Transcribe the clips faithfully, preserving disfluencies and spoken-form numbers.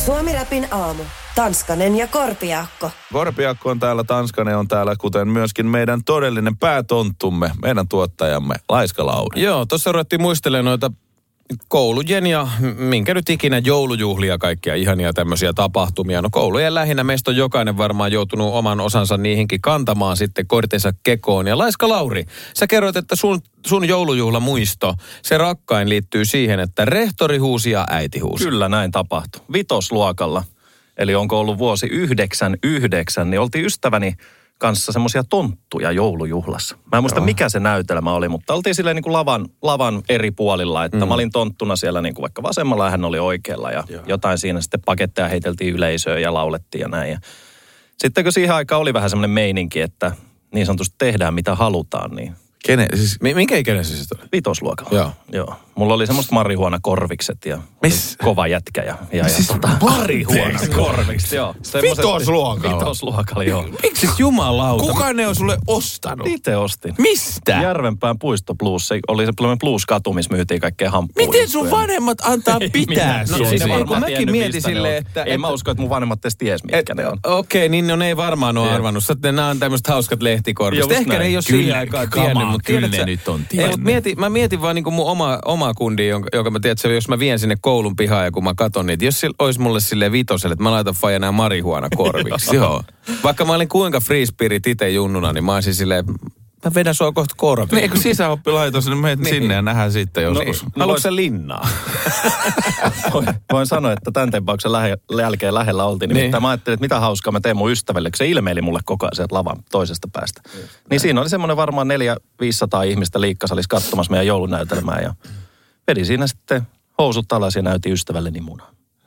Suomi-räpin aamu. Tanskanen ja Korpiakko. Korpiakko on täällä, Tanskanen on täällä, kuten myöskin meidän todellinen päätonttumme, meidän tuottajamme, Laiska Lauri. Joo, tuossa ruvettiin muistelemaan noita koulujen ja minkä nyt ikinä joulujuhlia, kaikkia ihania tämmöisiä tapahtumia. No koulujen lähinnä meistä on jokainen varmaan joutunut oman osansa niihinkin kantamaan sitten kortensa kekoon. Ja Laiska Lauri, sä kerroit, että sun, sun joulujuhlamuisto, se rakkain liittyy siihen, että rehtori huusi ja äiti huusi. Kyllä näin tapahtui. Vitosluokalla, eli onko ollut vuosi yhdeksän yhdeksän, niin oltiin ystäväni kanssa semmoisia tonttuja joulujuhlassa. Mä en muista, Joo. mikä se näytelmä oli, mutta oltiin silleen niin kuin lavan, lavan eri puolilla, että mm. mä olin tonttuna siellä niin kuin vaikka vasemmalla ja hän oli oikealla ja Joo. jotain siinä sitten paketteja heiteltiin yleisöön ja laulettiin ja näin. Ja sitten kun siihen aikaan oli vähän semmoinen meininki, että niin sanotusti tehdään mitä halutaan, niin... Kene, siis, minkä ikäinen se sitten oli? Vitosluokalla. Joo. Joo. Mulla oli semmoista marihuonakorvikset ja kova jätkä ja... ja, siis ja tota, marihuonakorvikset, joo. Vitosluokalla? Vitosluokalla, joo. Miksi jumalauta? Kuka ne on sulle ostanut? Itse ostin. Mistä? Järvenpään puisto blues. Se oli se blues-katu, missä myytiin kaikkea hamppuja. Miten sun vanhemmat antaa pitää no, siis kun mäkin mietin silleen, että... Ei mä usko, että mun vanhemmat edes ties, mitkä ne on. Okei, niin no ne ei varmaan ole arvannut. Nämä on tämmöiset hauskat lehtikorvikset. Ehkä ne ei ole sillä aikaa tiennyt, mutta kyllä ne nyt on tiennyt. Mä mietin vaan niinku mun oma, oma kundi, jonka, jonka mä tiedän, että jos mä vien sinne koulun pihaan ja kun mä katon niitä, jos olisi mulle silleen vitoselle, että mä laitan faija nää marihuanakorviksi. Joo. Vaikka mä olin kuinka free spirit itse junnuna, niin mä olisin silleen, mä vedän sua kohta korviin. Niin, kun sisäoppilaitos, niin menet niin. sinne ja nähdään sitten joskus. Niin. Haluatko sä linnaa? voin, voin sanoa, että tämän tempauksen lähe, jälkeen lähellä oltiin. Niin. Nimittäin mä ajattelin, että mitä hauskaa mä teen mun ystävälle, kun se ilmeili mulle koko ajan sieltä lavan toisesta päästä. Niin, niin siinä oli semmoinen varmaan neljä viisisataa ihmistä liikkasalis katsomassa meidän joulunäytelmää. Ja vedin siinä sitten housut alas ja näytin ystävälleni munaa.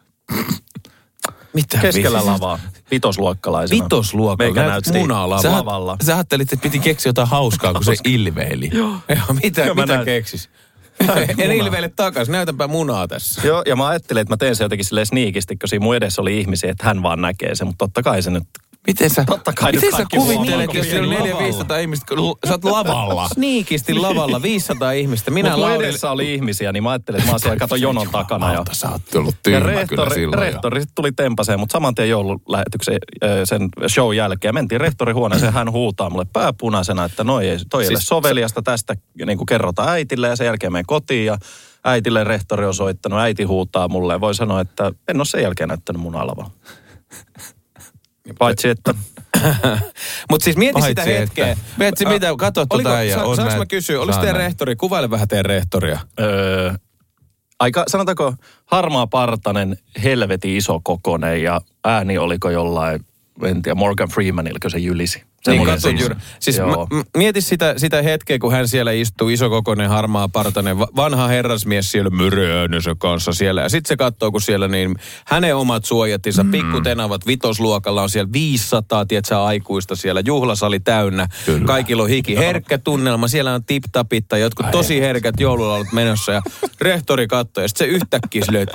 Mitä keskellä viisi? Lavaa, vitosluokkalaisena. Vitosluokkalaisena? Meikä näytti munaa lavalla. Sä ajattelit, että piti keksiä jotain hauskaa, kun se ilveili. Joo. Mitä, mitä näyt... keksis? En ilveile takaisin, näytänpä munaa tässä. Joo, ja mä ajattelin, että mä teen se jotenkin silleen sniikisti, kun siinä mun edessä oli ihmisiä, että hän vaan näkee sen, mutta totta kai se nyt... Miten sä, miten sä kuvittelet, jos siellä on neljä viisisataa ihmistä, kun sä oot lavalla? Sniikisti lavalla, viisisataa ihmistä. Minä Mutta Lauri... edessä oli ihmisiä, niin mä ajattelin, että mä oon siellä katon jonon takana. Ja sä oot ollut tyhmä rehtori, kyllä silloin. Rehtori sitten tuli tempaseen, mutta saman tien joululähetyksen sen show jälkeen. Mentiin rehtorihuoneeseen, hän huutaa mulle pääpunaisena, että noi ei, toi ei siis ole soveliasta, tästä niin kuin kerrotaan äitille ja sen jälkeen menen kotiin ja äitille rehtori on soittanut, äiti huutaa mulle. Voi sanoa, että en ole sen jälkeen näyttänyt mun alavaa. Paitsi, että... Mutta siis mieti Paitsi sitä hetkeä. Mieti mitä, katso tuota äijä. Sa, saanko mä kysyä, olis teidän rehtori, kuvaile vähän teidän rehtoria. Öö, aika, sanotaanko, harmaa partanen, helvetin iso kokonen ja ääni oliko jollain, en tiedä, Morgan Freemanilko se jylisi. Niin, katson juuri. Siis mä, mieti sitä, sitä hetkeä, kun hän siellä istuu, isokokoinen, harmaa partainen, vanha herrasmies siellä myröönösö kanssa siellä. Ja sitten se katsoo, kun siellä niin hänen omat suojattinsa, mm. pikkutenavat, vitosluokalla on siellä viisisataa, tietsä, aikuista siellä, juhlasali täynnä. Kyllä. Kaikilla on hiki. Herkkä tunnelma, siellä on tip-tapit tai jotkut tosi herkät joululaulut menossa. Ja rehtori katsoo ja sitten se yhtäkkiä silleen,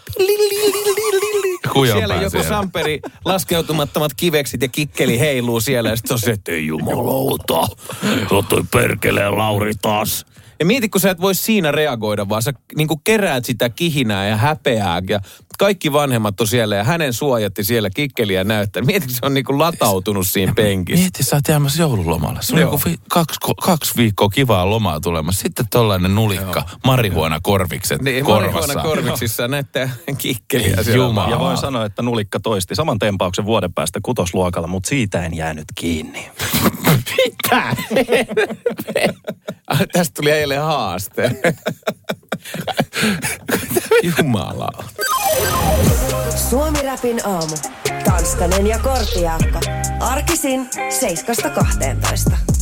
siellä joku siellä. Samperi, laskeutumattomat kiveksit ja kikkeli heiluu siellä. Ja sitten on se, että ei jumalauta, toi perkeleen Lauri taas. Ja mieti, kun sä et voi siinä reagoida, vaan sä niin kuin keräät sitä kihinää ja häpeää. Ja kaikki vanhemmat on siellä ja hänen suojatti siellä kikkeliä näyttää. Mieti, kun se on niin kuin latautunut siinä penkissä. Mieti, sä oot jäämässä joululomalle. Se on joku vi- kaksi, kaksi viikkoa kivaa lomaa tulemassa. Sitten tollainen nulikka, marihuonakorvikset niin, korvassa. Marihuonakorviksissa näyttää kikkeliä siellä. Jumala. Ja voin sanoa, että nulikka toisti saman tempauksen vuoden päästä kutosluokalla, mutta siitä en jäänyt kiinni. Mitä? Tästä tuli eilen haaste. Jumala. Suomi-räpin aamu. Tanskanen ja Korpiakko. Arkisin seiskasta kahteentoista.